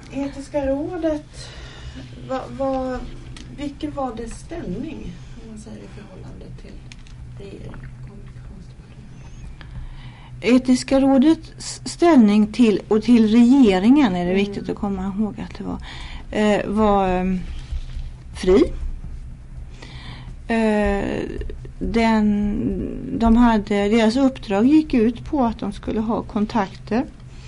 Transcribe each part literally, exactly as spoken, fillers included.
Etiska rådet, vad, vad, vilken var dess ställning om man säger i förhållande till regeringen? Etiska rådets ställning till och till regeringen är det mm. viktigt att komma ihåg att det var, eh, var eh, fri. Eh, den, de hade, deras uppdrag gick ut på att de skulle ha kontakter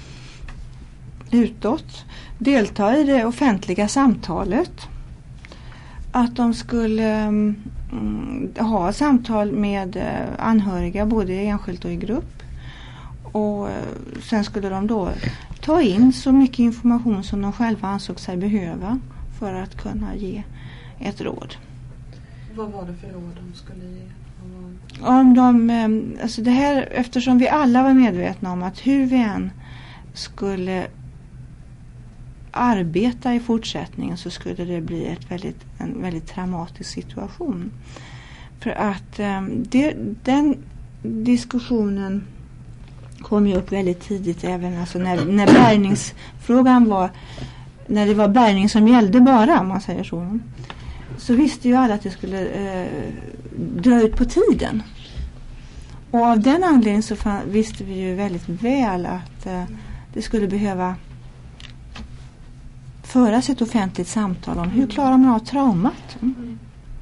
utåt, delta i det offentliga samtalet, att de skulle mm, ha samtal med eh, anhöriga både enskilt och i grupp, och eh, sen skulle de då ta in så mycket information som de själva ansåg sig behöva för att kunna ge ett råd. Vad var det för råd de skulle ge? Om de, alltså det här, eftersom vi alla var medvetna om att hur vi än skulle arbeta i fortsättningen så skulle det bli ett väldigt, en väldigt traumatisk situation. För att det, den diskussionen kom ju upp väldigt tidigt, även alltså när, när bärgningsfrågan var, när det var bärgning som gällde bara, om man säger så. Så visste ju alla att det skulle eh, dra ut på tiden. Och av den anledningen så fann, visste vi ju väldigt väl att eh, det skulle behöva föras ett offentligt samtal om hur klarar man av traumat. Mm.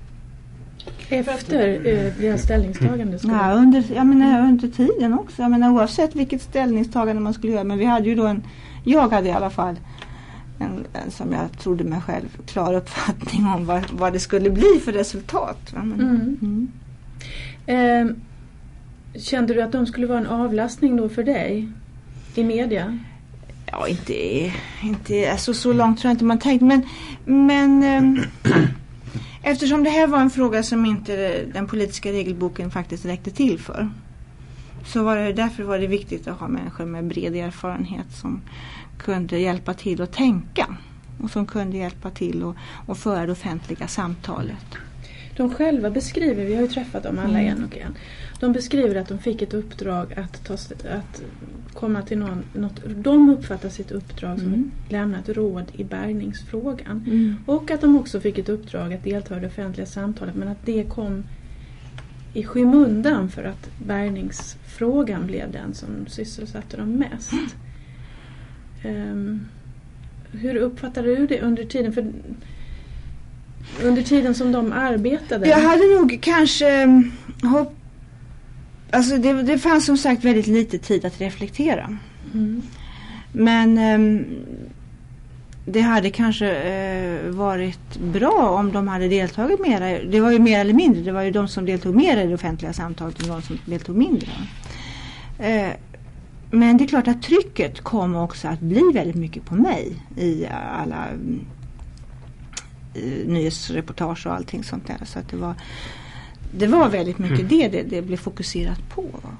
Efter eh, deras ställningstagande? Skulle ja, under, jag menar, under tiden också. Jag menar, oavsett vilket ställningstagande man skulle göra. Men vi hade ju då en, jag hade i alla fall En, en som jag trodde mig själv klar uppfattning om vad, vad det skulle bli för resultat. Men, mm. Mm. Eh, kände du att de skulle vara en avlastning då för dig i media? Ja, inte, inte alltså, så långt tror jag inte man tänkt. Men, men eh, eftersom det här var en fråga som inte den politiska regelboken faktiskt räckte till för, så var det, därför var det viktigt att ha människor med bred erfarenhet som kunde hjälpa till att tänka och som kunde hjälpa till att, att föra det offentliga samtalet. De själva beskriver, vi har ju träffat dem alla mm. en och en, de beskriver att de fick ett uppdrag att, ta, att komma till någon, något, de uppfattar sitt uppdrag som mm. att lämna ett råd i bärgningsfrågan mm. och att de också fick ett uppdrag att delta i det offentliga samtalet, men att det kom i skymundan för att bärgningsfrågan blev den som sysselsatte dem mest. Um, hur uppfattade du det under tiden för under tiden som de arbetade? Jag hade nog kanske hopp, alltså det, det fanns som sagt väldigt lite tid att reflektera. Mm. Men um, det hade kanske uh, varit bra om de hade deltagit mer. Det var ju mer eller mindre, det var ju de som deltog mer i det offentliga samtalet än de som deltog mindre. Uh, Men det är klart att trycket kommer också att bli väldigt mycket på mig i alla i nyhetsreportage och allting sånt där. Så att det var, det var väldigt mycket det, det det blev fokuserat på.